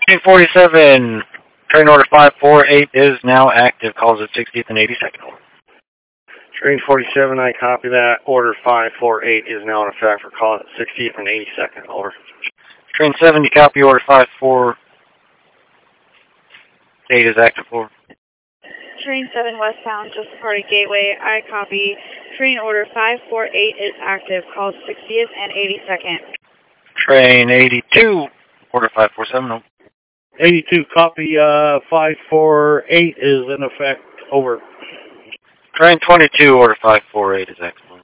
Train 47, train order 548 is now active. Calls at 60th and 82nd. Train 47, I copy that. Order 548 is now in effect for call at 60th and 82nd. Over. Train 70, copy order 548 is active. Over. Train 7 westbound, just departing Gateway. I copy. Train order 548 is active. Calls 60th and 82nd. Train 82, order 547. Over. 82, copy 548 is in effect. Over. Train 22, order 548 is active.